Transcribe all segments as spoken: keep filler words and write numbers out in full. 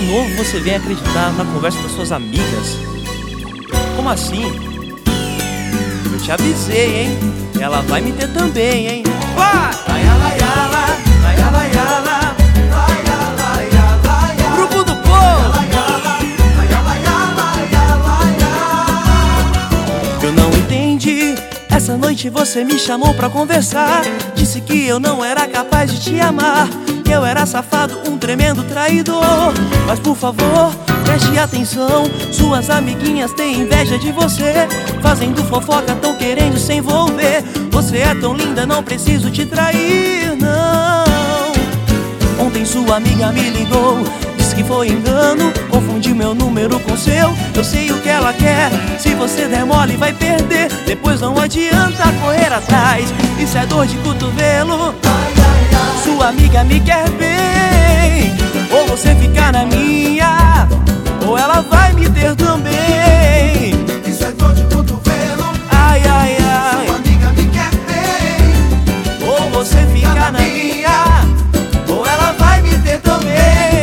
novo você vem acreditar na conversa das suas amigas? Como assim? Eu te avisei, hein? Ela vai me ter também, hein? Vai! Grupo do povo! Eu não entendi. Essa noite você me chamou pra conversar. Disse que eu não era capaz de te amar, que eu era safado, um tremendo traidor. Mas por favor, preste atenção. Suas amiguinhas têm inveja de você, fazendo fofoca, tão querendo se envolver. Você é tão linda, não preciso te trair, não. Ontem sua amiga me ligou, disse que foi engano, confundi meu número com seu. Eu sei o que ela quer, se você der mole vai perder. Depois não adianta correr atrás, isso é dor de cotovelo. Sua amiga me quer bem, ou você fica na minha, ou ela vai me ter também. Isso é dor de cotovelo. Ai, ai, ai. Sua amiga me quer bem, ou você fica na minha, ou ela vai me ter também.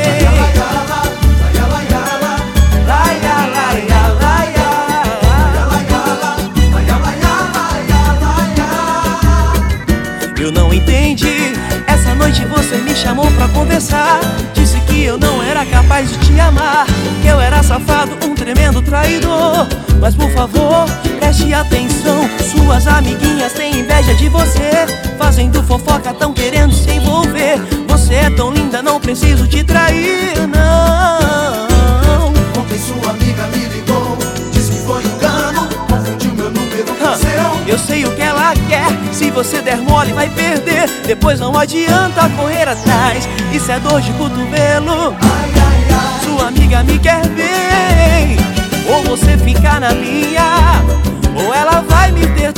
Eu não entendi. Essa noite você me chamou pra conversar, disse que eu não era capaz de te amar, que eu era safado, um tremendo traidor. Mas por favor, preste atenção. Suas amiguinhas têm inveja de você, fazendo fofoca, tão querendo se envolver. Você é tão linda, não preciso te trair, não. Ontem sua amiga me ligou, disse que foi engano, confundiu meu número com o seu. Eu sei o que ela quer, se você der mole vai perder. Depois não adianta correr atrás, isso é dor de cotovelo. Ai, ai, ai. Sua amiga me quer bem, ou você fica na minha, ou ela vai me ter